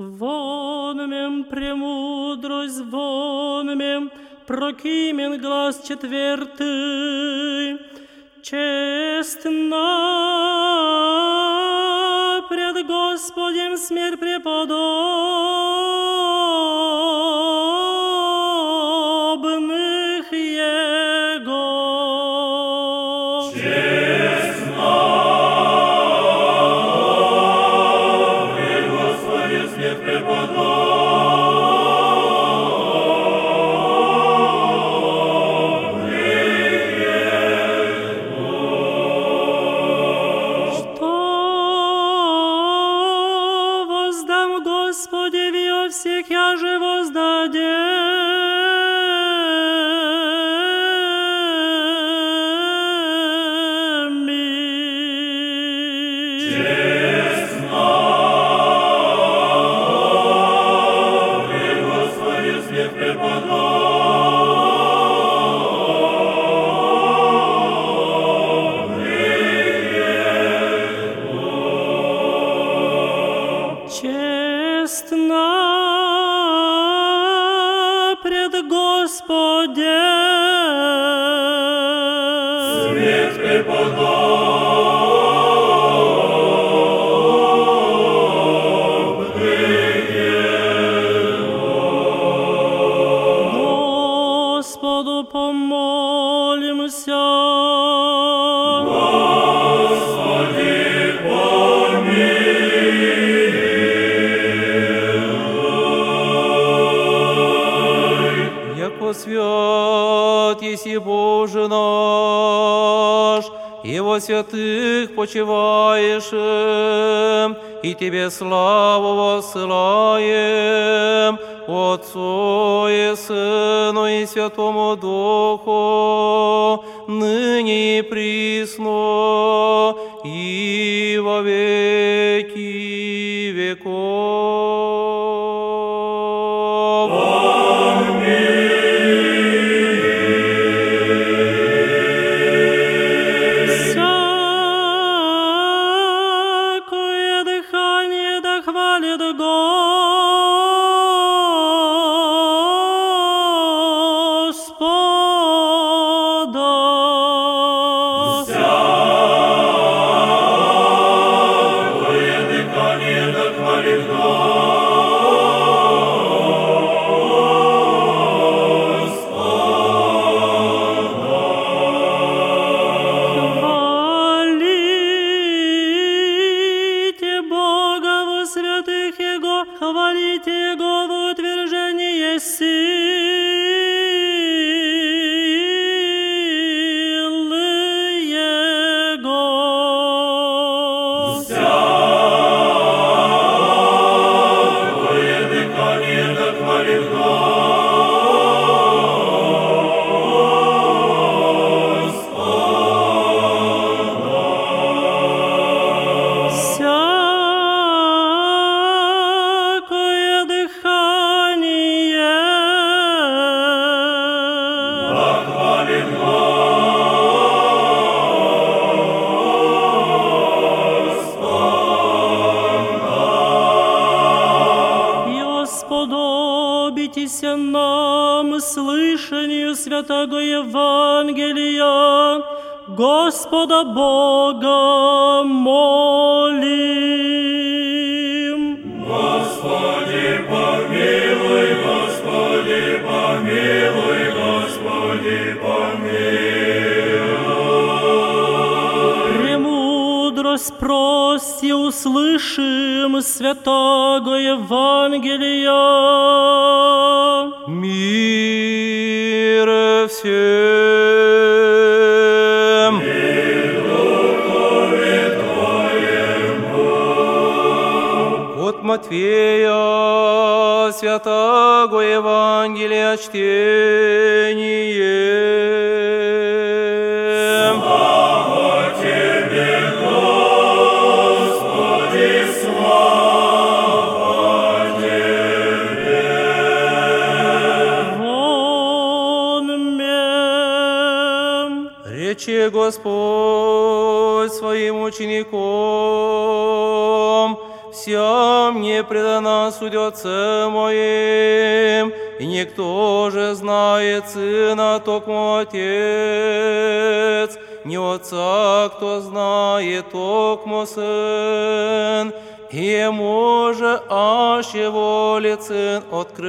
Вон мем премудрость, вон мем прокимен глаз четвертый, честна пред Господем смерть преподобных Его. Честна пред Господем смерть преподобных Господи, вио всех я же воздадем ми. Честна пред Господем смерть Честна пред Господем смерть преподобных Господу помолимся. Господи, Яко свят еси Боже наш, и во святых почиваешь, и Тебе славу воссылаем, Отцу и Сыну и Святому Духу, ныне и присно, и во веки веков. Всякое дыхание да хвалит Господа. Всякое дыхание да хвалит Хвалите Бога во святых Его, хвалите Его в утверждении силы Его. Всякое дыхание да хвалит Всякое дыхание да хвалит и сподобитеся нам слышанию святого Евангелия, Господа Бога молим. Господи, помилуй, Господи, помилуй, Господи, помилуй. Премудрость прости, услышим святого Евангелия. Мир всем! От Матфея святого Евангелия чтение. Слава Тебе, Господи, слава Тебе. Вон мем. Рече Господь своим ученикам, вся мне предана судьоце моим, и никто же знает Сына, токмо Отец, не Отца, кто знает, токмо Сын, и Ему же аще волит Сын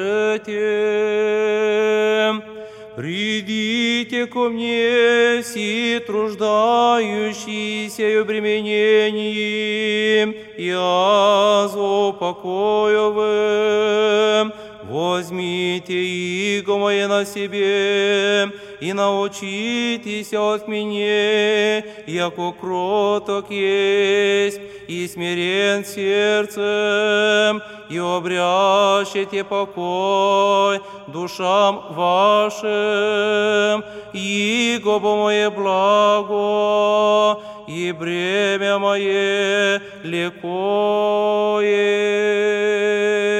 открытием. Придите ко мне, все труждающиеся и обременением, я упокою вам. Возьмите иго мое на себе, и научитесь от меня, яко кроток есть, и смирен сердцем, и обрящете покой душам вашим, иго мое благо, и бремя мое легкое.